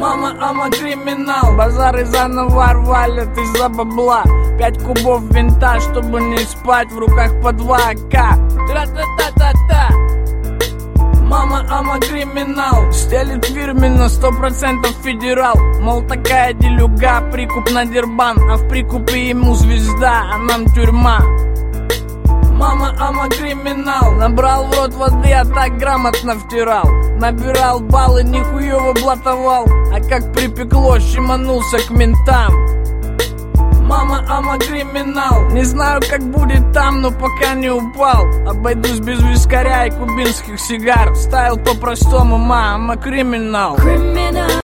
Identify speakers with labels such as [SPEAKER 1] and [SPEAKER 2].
[SPEAKER 1] Мама, ама, криминал. Базары заново валят из-за бабла. 5 кубов винта, чтобы не спать. В руках по 2 АК. Тра-та-та-та-та. Мама, ама, криминал. Стелит фирменно, 100% федерал. Мол, такая делюга, прикуп на дербан. А в прикупе ему звезда, а нам тюрьма. Мама, ама, криминал. Набрал в рот воды, а так грамотно втирал. Набирал баллы, нихуёво блатовал. А как припекло, щеманулся к ментам. Мама, ама, криминал. Не знаю, как будет там, но пока не упал. Обойдусь без вискаря и кубинских сигар. Стайл по-простому, мама, криминал.